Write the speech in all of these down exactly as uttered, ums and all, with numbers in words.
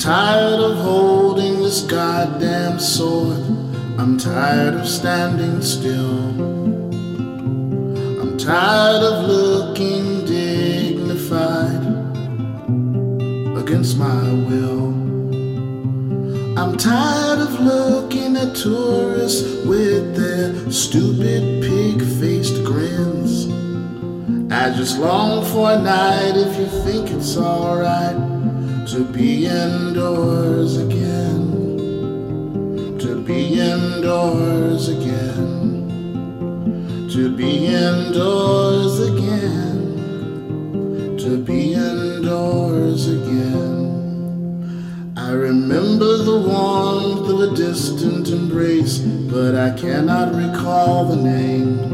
tired of holding this goddamn sword. I'm tired of standing still. I'm tired of looking dignified against my will. I'm tired of looking at tourists with their stupid pig-faced grins. I just long for a night, if you think it's alright, to be indoors again. To be indoors again. To be indoors again. To be indoors again. I remember the warmth of a distant embrace, but I cannot recall the name.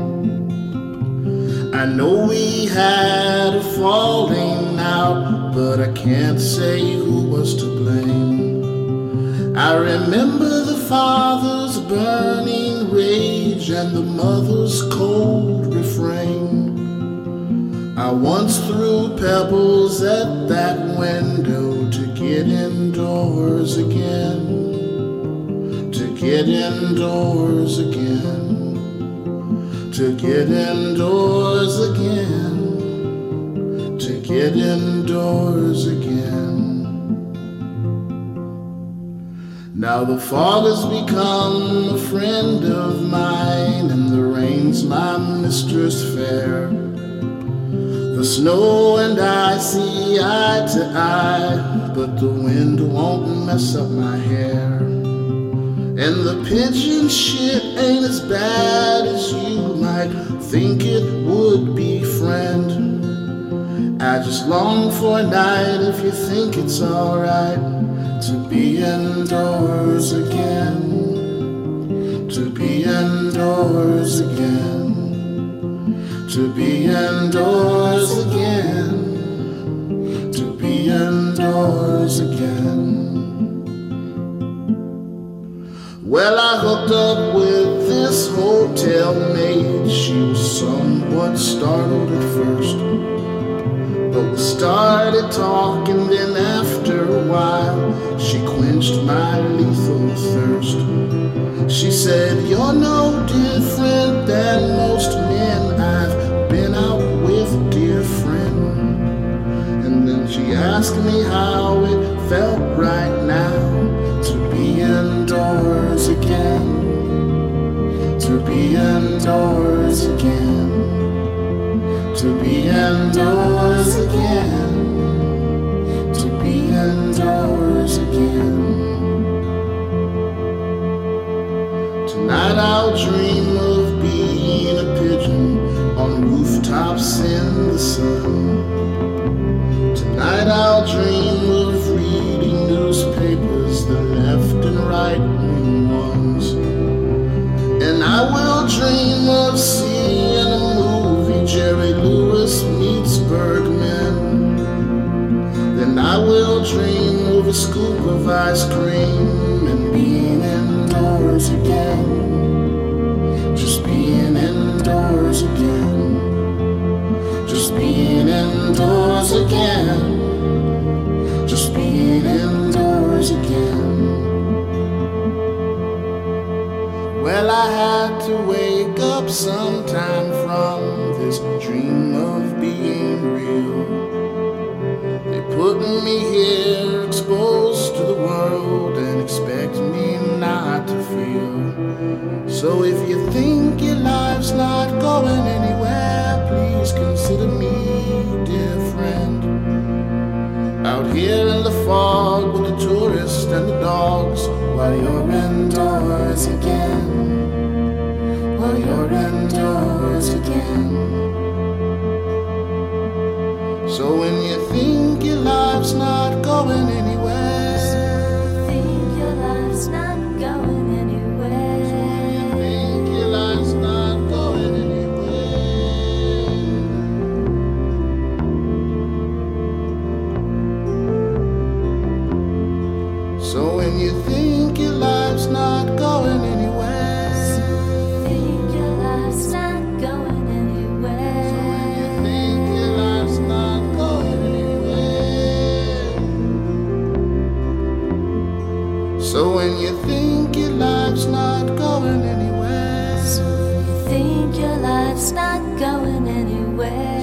I know we had a falling out, but I can't say who was to blame. I remember the father's burning rage and the mother's cold refrain. I once threw pebbles at that window to get indoors again. To get indoors again. To get indoors again. To get indoors again. Now the fog has become a friend of mine, and the rain's my mistress fair. The snow and I see eye to eye, but the wind won't mess up my hair. And the pigeon shit ain't as bad as you might think it would be, friend. I just long for a night, if you think it's alright, to be indoors again. To be indoors again. To be indoors again. To be indoors again. Well, I hooked up with this hotel maid. She was somewhat startled at first, but we started talking, then after a while she quenched my lethal thirst. She said, "You're no different than most men I've been out with, dear friend." And then she asked me how it felt right now to be indoors again. To be indoors again. To be indoors again. To be indoors again. Tonight I'll dream of being a pigeon on rooftops in the sun. Tonight I'll dream of reading newspapers, the left and right wing ones. And I will dream of seeing a movie, Jerry Lewis meets Bergman. Then I will dream of a scoop of ice cream and being indoors again. Just being indoors again. Just being indoors again. Just being indoors again. Well, I had to wake up sometime from this dream of being real. They put me here exposed to the world and expect me not to feel. So if you think your life's not going anywhere, please consider me, dear friend. Out here in the fog with the tourists and the dogs, while you're indoors again. While you're indoors again. So when you think your life's not going anywhere, so think your life's not going anywhere, so you think your life's not going anywhere. So when you think your life's not going anywhere, so think your life's not going anywhere, so when you think your life's not going anywhere. So when you think your life's not going anywhere, So when you think your life's not going anywhere,